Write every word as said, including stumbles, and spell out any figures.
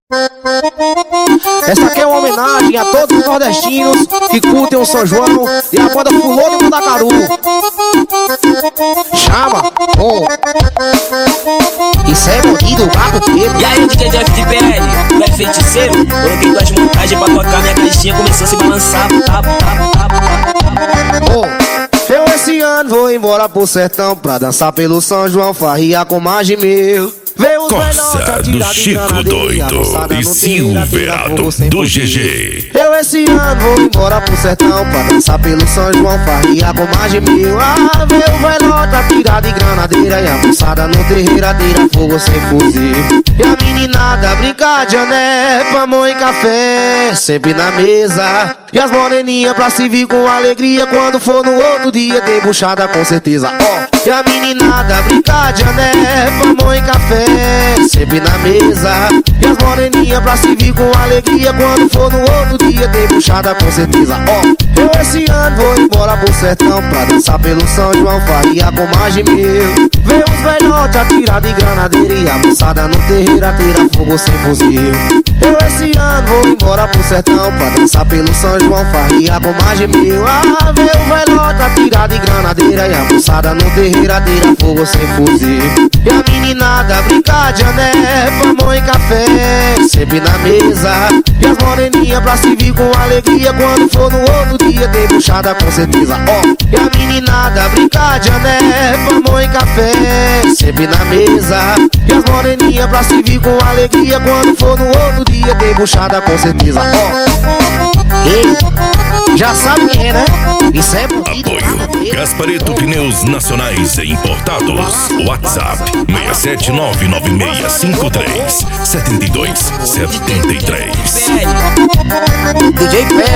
Essa aqui é uma homenagem a todos os nordestinos que curtem o São João e a banda Fulô de Mandacaru. Chama, oh. Isso é bandido, gato preto. E aí, D J Jeff de P L, tu é feiticeiro? Coloquei tuas montagens pra tocar, minha caixinha começou a se balançar. Oh. Eu esse ano vou embora pro sertão pra dançar pelo São João, farriar com mais de mil. Corsa do Chico Doido e Silverado do G G. Eu esse ano vou embora pro sertão pra dançar pelo São João, farriar com mais de mil. Ah, veio o velota, tirada de granadeira e a moçada no terreiro atira fogo sem fuzil. E a meninada brincar de ané, pamonha e café, sempre na mesa. E as moreninhas pra se vir com alegria quando for no outro dia debuchada com certeza. Ó, oh. E a meninada brincar de ané, pamonha e café, sempre na mesa. E as moreninhas pra se vir com alegria quando for no outro dia debuchada com certeza. Ó, oh. Eu esse ano vou embora pro sertão pra dançar pelo São João, farriar com mais de mil. Vê os velhotes atirados de granadeira e a moçada no terreiro atira fogo sem fuzil. Eu esse ano vou embora pro sertão pra dançar pelo São João, farriar com mais de mil. Ah, vê o velhote atirado de granadeira e a moçada no terreiro atira fogo sem fuzil. E a meninada brincar de ané, pamonha e café, sempre na mesa. E as moreninhas pra se vir com alegria quando for no outro dia debuchada com certeza. Ó, oh. E a meninada brincar de ané, pamonha e café, sempre na mesa. E as moreninhas pra se vir com alegria quando for no outro dia debuchada com certeza. Ó, oh. Ei, já sabe quem é, né? Isso é bonito. Apoio Gaspareto Pneus Nacionais e Importados. WhatsApp seis sete nove nove seis cinco três sete dois sete três. D J P